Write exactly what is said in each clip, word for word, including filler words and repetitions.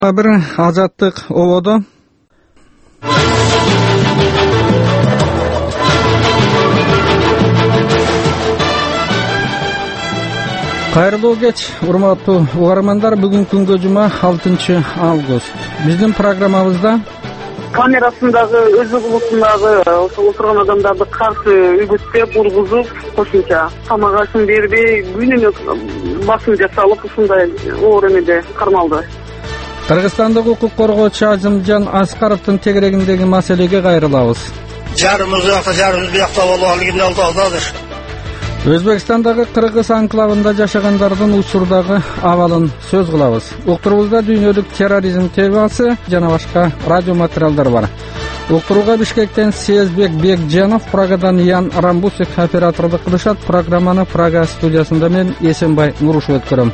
Bir Azаттык ободо. Кайрылуу кеч, урматтуу угармандар. Бүгүн күнгө жума алтынчы август. Биздин программабызда камерасындагы өзү кулусундагы ошол отурган адамдарды каршы үгүттөп, ургузуп, кошумча камагашын бербей, күнүнө басым жасалып, ушундай оор эмеде кармалды. Кыргызстандык укук коргоочу Азимжан Аскаровдун тегерегиндеги маселеге кайрылабыз. Жарымыз жакта, жарымыз биякта болуп алган алдадыр. Өзбекстандагы кыргыз анклавында жашагандардын учурдагы абалын сөз кылабыз. Уктурубузда дүйнөлүк терроризм темасы жана башка радио материалдар бар. Уктурууга Бишкектен Сезбек Бекжанов, Прагадан Ян Рамбусик оператордук кылышат. Программаны Прага студиясында мен Эсенбай Нурушев өткөрөм.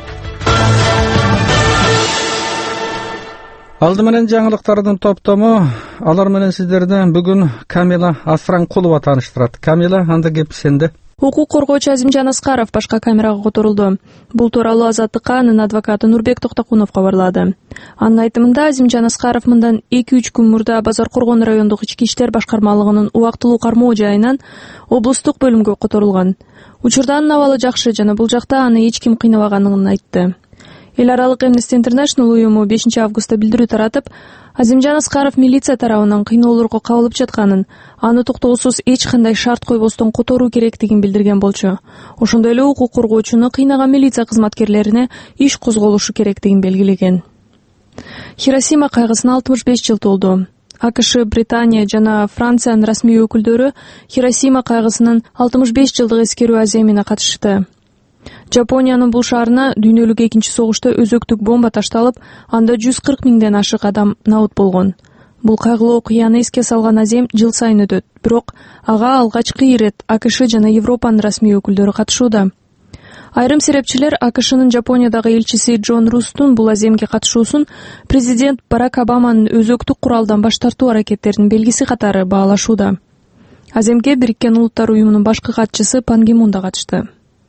Алды менен жаңылыктардын топтому, алар менен сиздерди бүгүн Камила Асранкулова тааныштырат. Камила, анда кеп сенде. Укук коргоочу Азимжан Аскаров башка камерага которулду. Бул тууралуу Азаттыкка анын адвокаты Нурбек Токтокунов кабарлады. Анын айтымында Азимжан Аскаров мындан эки-үч күн мурда Базар Коргон райондук ички иштер башкармалыгынын убактылуу кармоо жайынан облустук бөлүмгө которулган. Учурда анын абалы жакшы жана бул жакта аны эч ким кыйнабаганын айтты. Эл аралык Amnesty International уюму бешинчи августта билдирүү таратып, Азимжан Аскаров милиция тарабынан кыйноолорго кабылып жатканын, аны токтоосуз эч кандай шарт койбостон которуу керектигин билдирген болчу. Ошондой эле укук коргоочуну кыйнаган милиция кызматкерлерине иш козголушу керектигин белгилеген. Хиросима кайгысына алтымыш беш жыл толду. АКШ, Британия жана Франциянын расмий өкүлдөрү Хиросима кайгысынын алтымыш беш жылдык эскерүү аземине катышты. Жапониянын бул шаарына дүйнөлүк экинчи согушта өзөктүк бомба ташталып, анда жүз кырк миңден ашык адам набыт болгон. Бул кайгылуу окуяны эске салган азем жыл сайын өтөт, бирок ага алгачкы ирет АКШ жана Европанын расмий өкүлдөрү катышууда. Айрым серепчилер АКШнын Жапониядагы элчиси Джон Рустун бул аземге катышуусун президент Барак Обаманын өзөктүк куралдан баш тартуу аракеттеринин белгиси катары баалашууда. Аземге Бириккен Улуттар уюмунун башкы катчысы Пан Ги Мун да катышты.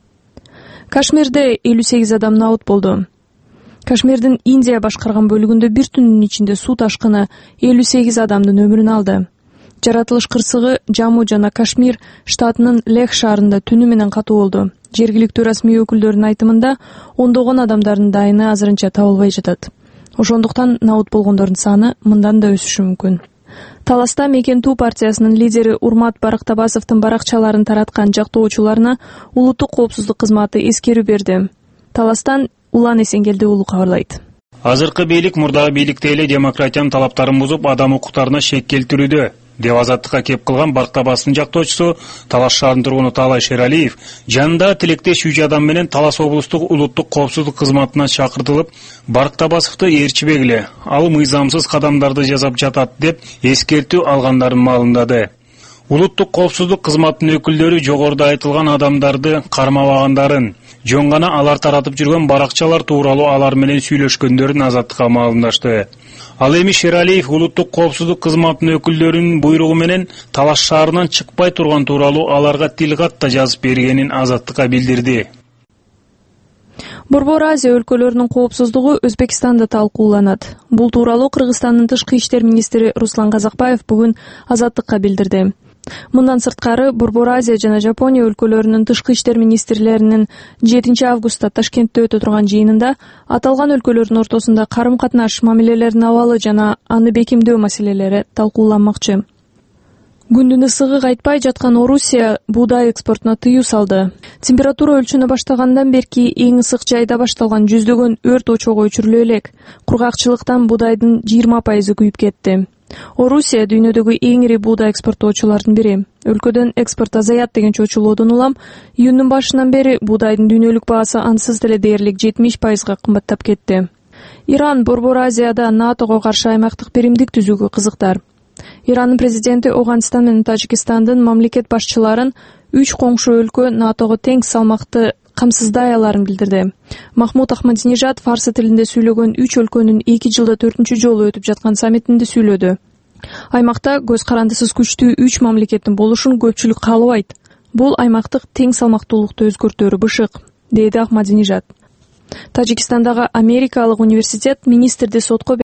Кашмирде элүү сегиз адам набыт болду. Кашмирдин Индия башкарган бөлүгүндө бир түндүн ичинде суу ташкыны элүү сегиз адамдын өмүрүн алды. Жаратылыш кырсыгы Жамму жана Кашмир штатынын Лех шаарында түнү менен катуу болду. Жергиликтүү расмий өкүлдөрдүн айтымында ондогон адамдардын дайыны азырынча табылбай жатат. Ошондуктан набыт болгондордун саны мындан да өсүшү мүмкүн. Таласта Мекен Туу партиясынын лидери Урмат Барактабасовдун баракчаларын тараткан жактоочуларына улуттук коопсуздук кызматы эскерүү берди. Таластан Улан Эсенгелди уулу кабарлайт. Азыркы бийлик мурдагы бийликте эле демократиянын талаптарын бузуп, адам укуктарына шек келтирүүдө, деп Азаттыкка кеп кылган Барактабастын жактоочусу Талас шаарынын тургуну Таалай Шералиев жанында тилектеш үч адам менен Талас облустук улуттук коопсуздук кызматына чакыртылып, Барактабасовду ээрчибегиле, ал мыйзамсыз кадамдарды жасап жатат деп эскертүү алгандарын маалымдады. Улуттук коопсуздук кызматынын өкүлдөрү жогоруда айтылган адамдарды кармабагандарын, жөн гана алар таратып жүргөн баракчалар тууралуу алар менен сүйлөшкөндөрүн Азаттыкка маалымдашты. Ал эми Шералиев улуттук коопсуздук кызматынын өкүлдөрүнүн буйругу менен Талаш шаарынан чыкпай турган тууралуу аларга тилгат да жазып бергенин Азаттыкка билдирди. Борбор Азия өлкөлөрүнүн коопсуздугу Өзбекстанда талкууланат. Бул тууралуу Кыргызстандын тышкы иштер министри Руслан Казакбаев бүгүн Азаттыкка билдирди. Мындан сырткары Борбор Азия жана Жапония өлкөлөрүнүн тышкы иштер министрлеринин жетинчи августта Ташкентте өтө турган жыйынында аталган өлкөлөрдүн ортосунда карым-катнаш, мамилелердин абалы жана аны бекемдөө маселелери талкууланмакчы. Күндүн ысыгы кайтпай жаткан Орусия буудай экспортуна тыюу салды. Температура өлчөнө баштагандан берки эң ысык жайда башталган жүздөгөн өрт очогу өчүрүлө элек. Кургакчылыктан буудайдын жыйырма пайызы күйүп кетти. Орусия дүйнөдөгү эң ири буудай экспорттоочулардын бири. Өлкөдөн экспорт азаят деген чочулоодон улам июндун башынан бери буудайдын дүйнөлүк баасы ансыз деле дээрлик жетимиш пайызга кымбаттап кетти. Иран Борбор Азияда НАТОго каршы аймактык биримдик түзүүгө кызыктар. Иранын президенти Оганстан менен Тажикстандын мамлекет башчыларын үч коңшу өлкө НАТОго тең салмакты камсыздай аларын билдирди. Махмуд Ахмадинежад фарсы тилинде сүйлөгөн үч өлкөнүн эки жылда төртүнчү жолу өтүп жаткан саммитинде сүйлөдү. Аймакта көз карандысыз күчтүү үч мамлекеттин болушун көпчүлүк каалабайт. Бул аймактык тең салмактуулукту өзгөртөөрү бышык, — деди Ахмадинежад. Тажикстандагы Америкалык университет министрди сотко